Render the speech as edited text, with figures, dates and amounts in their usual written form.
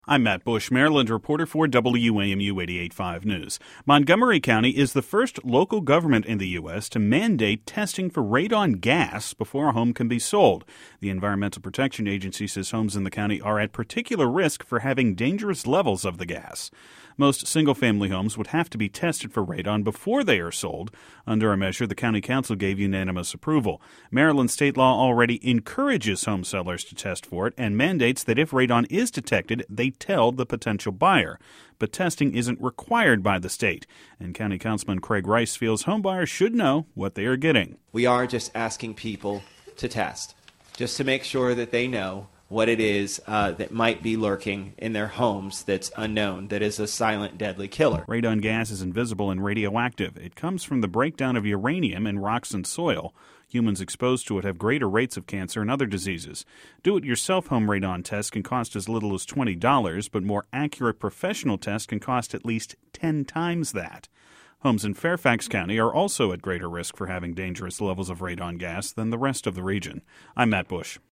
I'm Matt Bush, Maryland reporter for WAMU 88.5 News. Montgomery County is the first local government in the U.S. to mandate testing for radon gas before a home can be sold. The Environmental Protection Agency says homes in the county are at particular risk for having dangerous levels of the gas. Most single-family homes would have to be tested for radon before they are sold. Under a measure the county council gave unanimous approval. Maryland state law already encourages home sellers to test for it and mandates that if radon is detected, they tell the potential buyer. But testing isn't required by the state, and County Councilman Craig Rice feels homebuyers should know what they are getting. We are just asking people to test, just to make sure that they know what it is that might be lurking in their homes that's unknown, that is a silent, deadly killer. Radon gas is invisible and radioactive. It comes from the breakdown of uranium in rocks and soil. Humans exposed to it have greater rates of cancer and other diseases. Do-it-yourself home radon tests can cost as little as $20, but more accurate professional tests can cost at least 10 times that. Homes in Fairfax County are also at greater risk for having dangerous levels of radon gas than the rest of the region. I'm Matt Bush.